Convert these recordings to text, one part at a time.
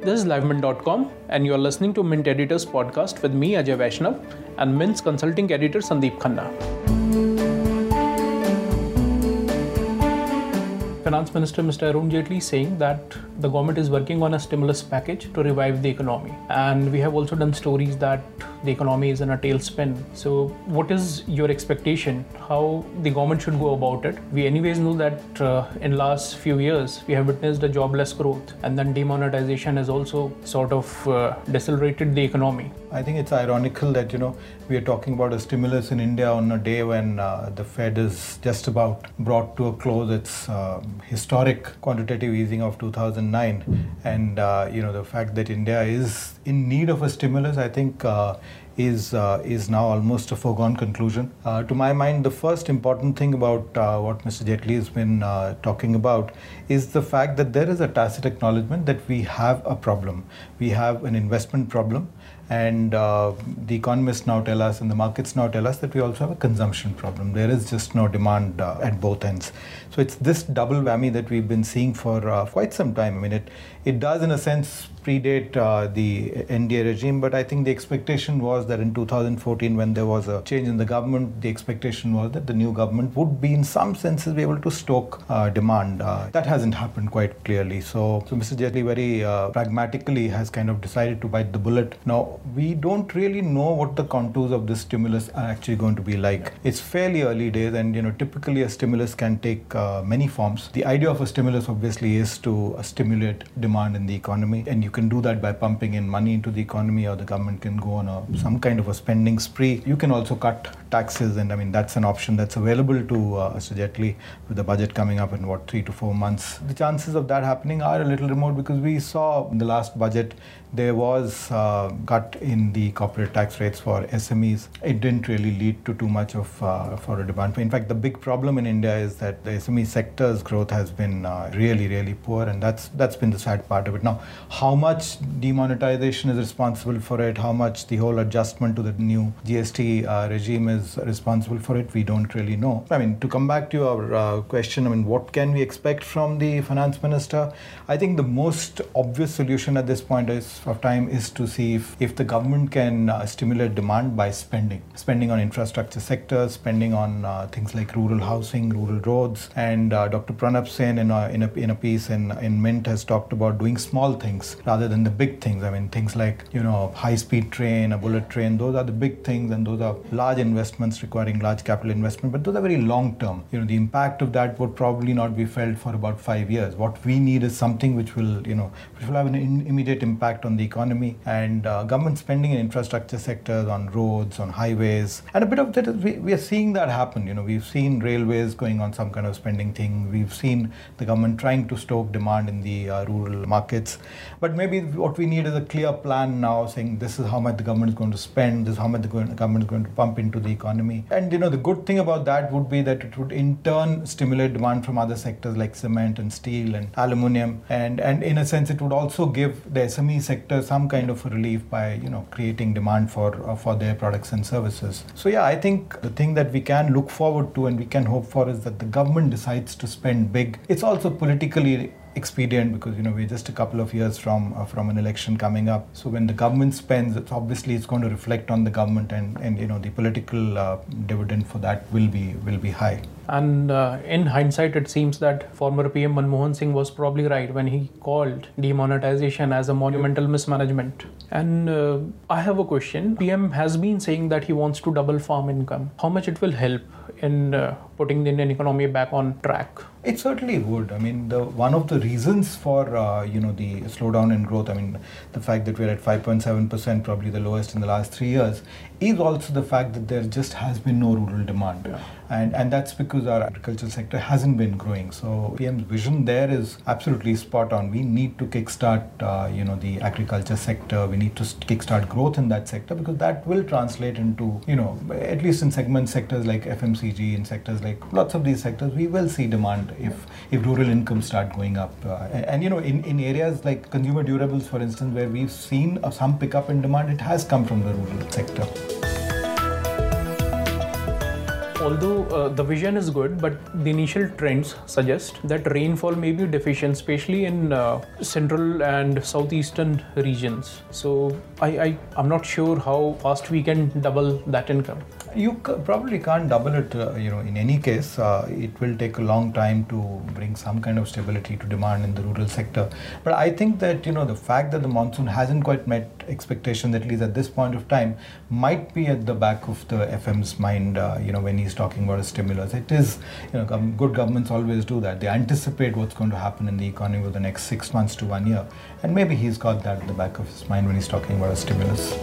This is LiveMint.com and you are listening to Mint Editors podcast with me, Ajay Vaishnav, and Mint's consulting editor, Sandeep Khanna. Finance Minister Mr. Arun Jaitley is saying that the government is working on a stimulus package to revive the economy. And we have also done stories that the economy is in a tailspin. So what is your expectation? How the government should go about it? We anyways know that in last few years, we have witnessed a jobless growth, and then demonetization has also sort of decelerated the economy. I think it's ironical that, we are talking about a stimulus in India on a day when the Fed is just about brought to a close its historic quantitative easing of 2009. And, the fact that India is in need of a stimulus, I think, is now almost a foregone conclusion. To my mind, the first important thing about what Mr. Jaitley has been talking about is the fact that there is a tacit acknowledgement that we have a problem. We have an investment problem, and the economists now tell us and the markets now tell us that we also have a consumption problem. There is just no demand at both ends. So it's this double whammy that we've been seeing for quite some time. I mean, it does in a sense predate the NDA regime, but I think the expectation was that in 2014, when there was a change in the government, the expectation was that the new government would be in some senses be able to stoke demand. That hasn't happened quite clearly. So Mr. Jaitley very pragmatically has kind of decided to bite the bullet. Now, we don't really know what the contours of this stimulus are actually going to be like. It's fairly early days, and typically a stimulus can take many forms. The idea of a stimulus obviously is to stimulate demand in the economy, and you can do that by pumping in money into the economy, or the government can go on some kind of a spending spree. You can also cut taxes, and I mean that's an option that's available to Mr. Jaitley with the budget coming up in 3 to 4 months. The chances of that happening are a little remote, because we saw in the last budget there was cut in the corporate tax rates for SMEs. It didn't really lead to too much of for a demand. In fact, the big problem in India is that the SME sector's growth has been really, really poor, and that's been the sad part of it. Now, how much demonetization is responsible for it, how much the whole adjustment to the new GST regime is responsible for it, we don't really know. I mean, to come back to your question, I mean, what can we expect from the finance minister? I think the most obvious solution at this point of time is to see if the government can stimulate demand by spending on infrastructure sectors, spending on things like rural housing, rural roads. And Dr. Pranab Sen in a piece in Mint has talked about doing small things rather than the big things. I mean, things like, high-speed train, a bullet train, those are the big things, and those are large investments requiring large capital investment, but those are very long-term. The impact of that would probably not be felt for about 5 years. What we need is something which will have an immediate impact on the economy, and government spending in infrastructure sectors, on roads, on highways, and a bit of that, we are seeing that happen. We've seen railways going on some kind of spending thing. We've seen the government trying to stoke demand in the rural markets. But maybe what we need is a clear plan now, saying this is how much the government is going to spend, this is how much the government is going to pump into the economy. And the good thing about that would be that it would in turn stimulate demand from other sectors like cement and steel and aluminium. And in a sense, it would also give the SME sector some kind of relief by creating demand for their products and services. So yeah, I think the thing that we can look forward to and we can hope for is that the government decides to spend big. It's also politically expedient because we're just a couple of years from an election coming up. So when the government spends, it's going to reflect on the government, and the political dividend for that will be high. And in hindsight, it seems that former PM Manmohan Singh was probably right when he called demonetization as a monumental mismanagement. And I have a question. PM has been saying that he wants to double farm income. How much it will help in putting the Indian economy back on track? It certainly would. I mean, one of the reasons for the slowdown in growth, I mean, the fact that we're at 5.7%, probably the lowest in the last 3 years, is also the fact that there just has been no rural demand. Yeah. And that's because our agricultural sector hasn't been growing. So PM's vision there is absolutely spot on. We need to kickstart, the agriculture sector. We need to kickstart growth in that sector, because that will translate into, at least in sectors like FMCG, in sectors like lots of these sectors, we will see demand if rural incomes start going up. In areas like consumer durables, for instance, where we've seen some pickup in demand, it has come from the rural sector. Although the vision is good, but the initial trends suggest that rainfall may be deficient, especially in central and southeastern regions. So I'm not sure how fast we can double that income. You probably can't double it, in any case. It will take a long time to bring some kind of stability to demand in the rural sector. But I think that, the fact that the monsoon hasn't quite met expectations, at least at this point of time, might be at the back of the FM's mind, when he's talking about a stimulus. It is, good governments always do that. They anticipate what's going to happen in the economy over the next 6 months to 1 year. And maybe he's got that at the back of his mind when he's talking about a stimulus.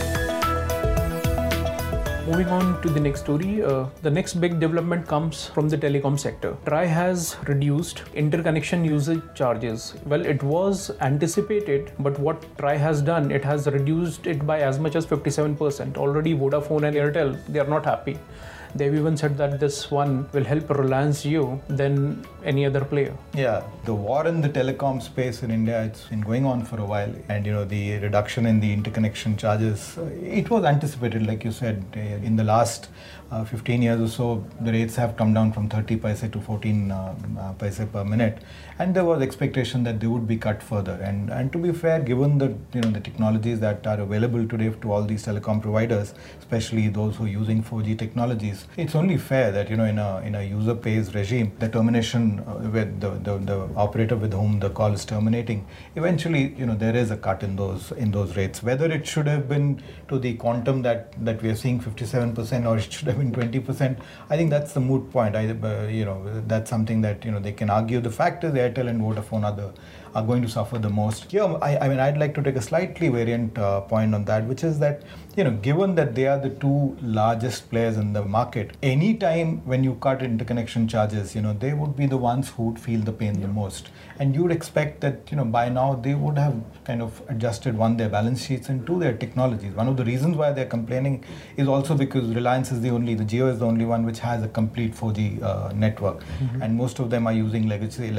Moving on to the next story, the next big development comes from the telecom sector. TRAI has reduced interconnection usage charges. Well, it was anticipated, but what TRAI has done, it has reduced it by as much as 57%. Already Vodafone and Airtel, they are not happy. They've even said that this one will help Reliance Jio than any other player. Yeah, the war in the telecom space in India, it's been going on for a while. And, the reduction in the interconnection charges, it was anticipated, like you said, in the last 15 years or so, the rates have come down from 30 paise to 14 paise per minute. And there was expectation that they would be cut further. And to be fair, given the the technologies that are available today to all these telecom providers, especially those who are using 4G technologies, it's only fair that in a user pays regime, the termination with the operator with whom the call is terminating, eventually there is a cut in those rates. Whether it should have been to the quantum that we are seeing 57% or it should have been 20%, I think that's the moot point. That's something that they can argue. The fact is Airtel and Vodafone are going to suffer the most. Here, I'd like to take a slightly variant point on that, which is that, given that they are the two largest players in the market, any time when you cut interconnection charges, they would be the ones who would feel the pain the most. And you would expect that, by now they would have kind of adjusted, one, their balance sheets and two, their technologies. One of the reasons why they're complaining is also because Reliance is the Jio is the only one which has a complete 4G network. Mm-hmm. And most of them are using legacy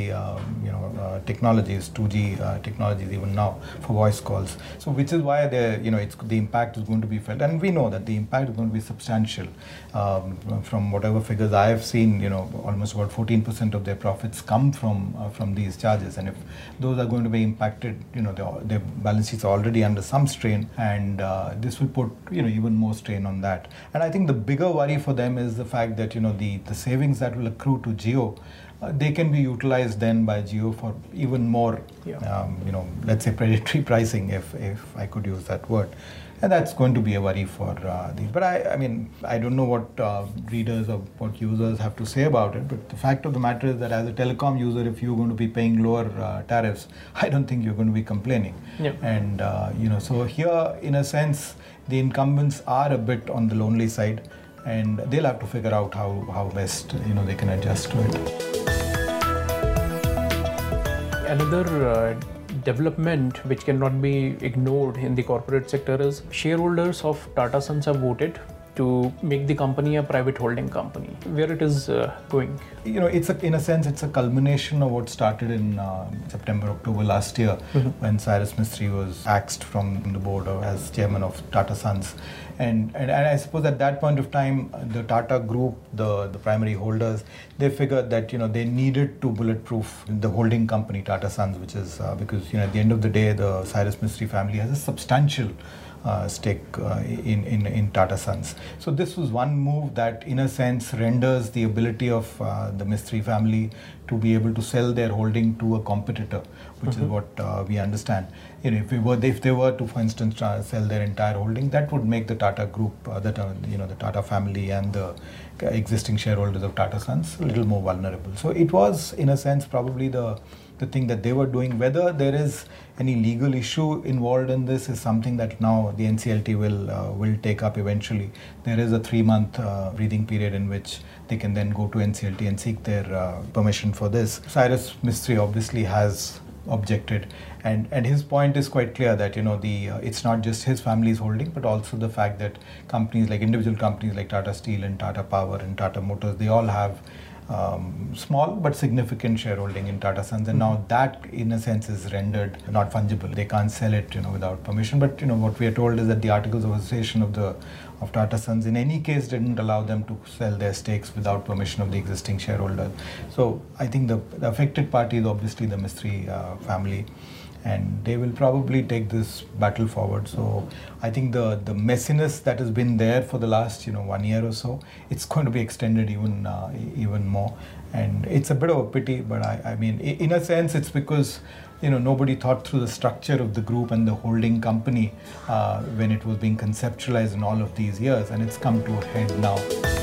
technologies, 2G technologies even now for voice calls. So which is why the impact is going to be felt. And we know that the impact is going to be substantial. From whatever figures I have seen, almost about 14% of their profits come from these charges. And if those are going to be impacted, their balance sheets are already under some strain, and this will put even more strain on that. And I think the bigger worry for them is the fact that the savings that will accrue to Jio, they can be utilized then by Jio for even more, let's say predatory pricing, if I could use that word. And that's going to be a worry for these. But I don't know what readers or what users have to say about it. But the fact of the matter is that as a telecom user, if you're going to be paying lower tariffs, I don't think you're going to be complaining. Yep. And, so here, in a sense, the incumbents are a bit on the lonely side. And they'll have to figure out how best, they can adjust to it. Another development which cannot be ignored in the corporate sector is shareholders of Tata Sons have voted to make the company a private holding company. Where it is going? In a sense, it's a culmination of what started in September, October last year, mm-hmm. when Cyrus Mistry was axed from the board as chairman of Tata Sons. And I suppose at that point of time, the Tata Group, the primary holders, they figured that they needed to bulletproof the holding company Tata Sons, which is because at the end of the day, the Cyrus Mistry family has a substantial stake in Tata Sons. So this was one move that, in a sense, renders the ability of the Mistry family to be able to sell their holding to a competitor, which mm-hmm. is what we understand. If they were to, for instance, sell their entire holding, that would make the Tata Group, the Tata family and the existing shareholders of Tata Sons a little more vulnerable. So it was, in a sense, probably the thing that they were doing. Whether there is any legal issue involved in this is something that now the NCLT will take up eventually. There is a 3-month breathing period in which they can then go to NCLT and seek their permission for this. Cyrus Mistry obviously has objected, and his point is quite clear that it's not just his family's holding, but also the fact that individual companies like Tata Steel and Tata Power and Tata Motors, they all have small but significant shareholding in Tata Sons, and now that in a sense is rendered not fungible. They can't sell it, without permission. But what we are told is that the Articles of Association of Tata Sons in any case didn't allow them to sell their stakes without permission of the existing shareholder. So I think the affected party is obviously the Mistry family, and they will probably take this battle forward. So I think the messiness that has been there for the last 1 year or so, it's going to be extended even more, and it's a bit of a pity. But I mean, in a sense, it's because nobody thought through the structure of the group and the holding company when it was being conceptualized in all of these years, and it's come to a head now.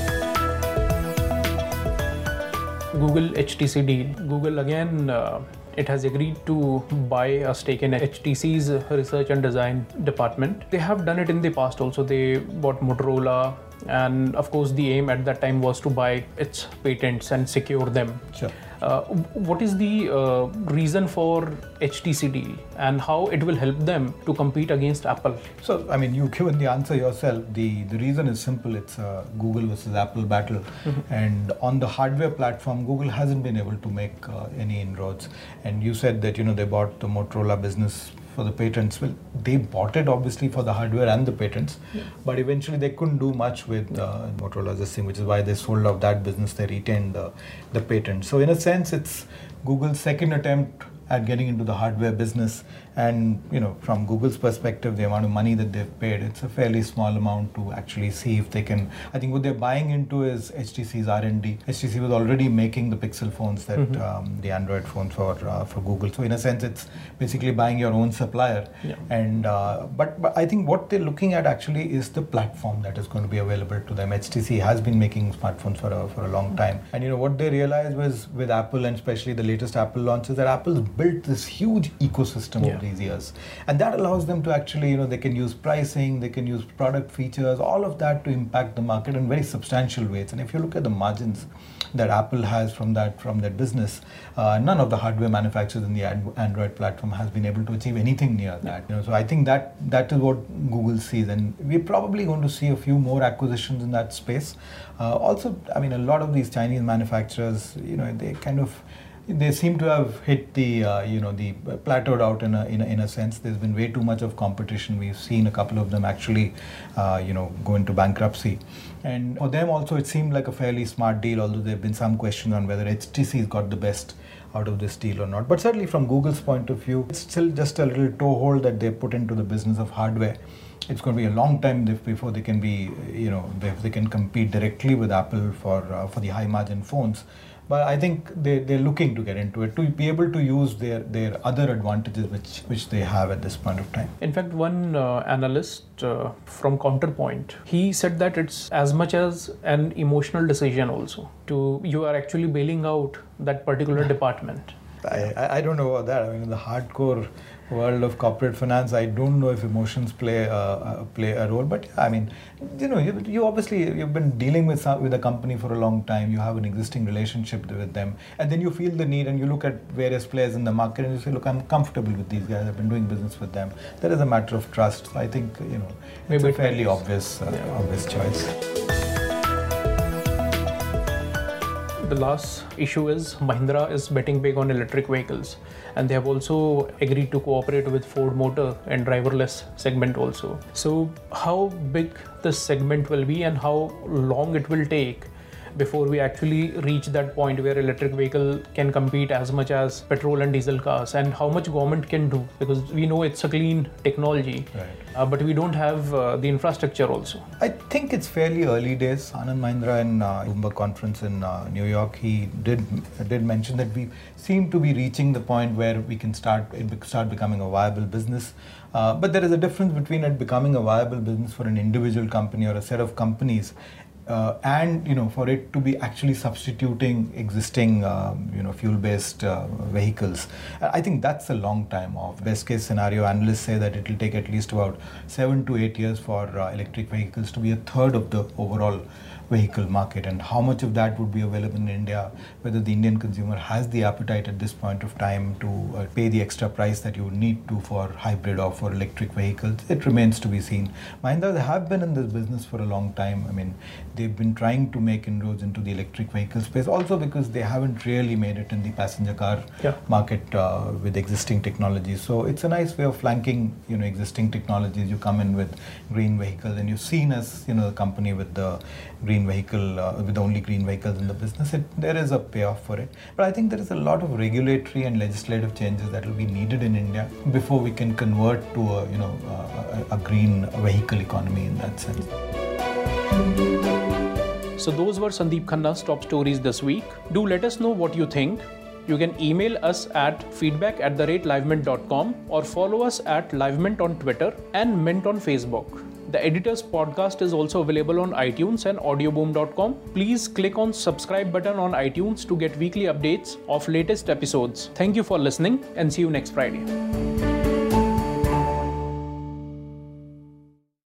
Google HTC deal. Google again, it has agreed to buy a stake in HTC's research and design department. They have done it in the past also. They bought Motorola, and of course the aim at that time was to buy its patents and secure them. Sure. What is the reason for HTC deal, and how it will help them to compete against Apple? So, I mean, you've given the answer yourself. The reason is simple. It's a Google versus Apple battle. And on the hardware platform, Google hasn't been able to make any inroads. And you said that, they bought the Motorola business for the patents. Well, they bought it obviously for the hardware and the patents, but eventually they couldn't do much with Motorola's this thing, which is why they sold off that business. They retained the patent. So in a sense, it's Google's second attempt at getting into the hardware business, and from Google's perspective, the amount of money that they've paid, it's a fairly small amount to actually see if they can. I think what they're buying into is HTC's R&D. HTC was already making the Pixel phones, that the Android phones for Google. So in a sense, it's basically buying your own supplier. Yeah. And but I think what they're looking at actually is the platform that is going to be available to them. HTC has been making smartphones for a long time, and what they realized was with Apple, and especially the latest Apple launches, that Apple's built this huge ecosystem over these years, and that allows them to actually, they can use pricing, they can use product features, all of that to impact the market in very substantial ways. And if you look at the margins that Apple has from that business, none of the hardware manufacturers in the Android platform has been able to achieve anything near that. So I think that is what Google sees, and we're probably going to see a few more acquisitions in that space. Also, I mean, a lot of these Chinese manufacturers, they seem to have hit the plateaued out in a sense. There's been way too much of competition. We've seen a couple of them actually go into bankruptcy, and for them also it seemed like a fairly smart deal, although there have been some questions on whether HTC's got the best out of this deal or not. But certainly from Google's point of view, it's still just a little toehold that they put into the business of hardware. It's going to be a long time before they can they can compete directly with Apple for the high margin phones. But I think they're looking to get into it, to be able to use their other advantages which they have at this point of time. In fact, one analyst from Counterpoint, he said that it's as much as an emotional decision also. You are actually bailing out that particular department. I don't know about that. I mean, in the hardcore world of corporate finance, I don't know if emotions play a role. But I mean, you obviously, you've been dealing with a company for a long time. You have an existing relationship with them, and then you feel the need, and you look at various players in the market, and you say, look, I'm comfortable with these guys. I've been doing business with them. That is a matter of trust. So I think it's a fairly obvious choice. The last issue is Mahindra is betting big on electric vehicles, and they have also agreed to cooperate with Ford Motor and driverless segment also. So how big this segment will be, and how long it will take before we actually reach that point where electric vehicle can compete as much as petrol and diesel cars, and how much government can do, because we know it's a clean technology, right. But we don't have the infrastructure also. I think it's fairly early days. Anand Mahindra in Bloomberg conference in New York, he did mention that we seem to be reaching the point where we can start becoming a viable business. But there is a difference between it becoming a viable business for an individual company or a set of companies, and for it to be actually substituting existing fuel-based vehicles. I think that's a long time off. Best case scenario, analysts say that it will take at least about 7 to 8 years for electric vehicles to be a third of the overall vehicle market, and how much of that would be available in India, whether the Indian consumer has the appetite at this point of time to pay the extra price that you would need to for hybrid or for electric vehicles, it remains to be seen. Mahindra, they have been in this business for a long time. I mean, they've been trying to make inroads into the electric vehicle space, also because they haven't really made it in the passenger car market with existing technologies. So it's a nice way of flanking, existing technologies. You come in with green vehicles, and you've seen as, the company with the green vehicle, with the only green vehicles in the business. There is a payoff for it. But I think there is a lot of regulatory and legislative changes that will be needed in India before we can convert to a green vehicle economy in that sense. So those were Sandeep Khanna's top stories this week. Do let us know what you think. You can email us at feedback@livemint.com or follow us at Livemint on Twitter and Mint on Facebook. The Editor's podcast is also available on iTunes and audioboom.com. Please click on subscribe button on iTunes to get weekly updates of latest episodes. Thank you for listening and see you next Friday.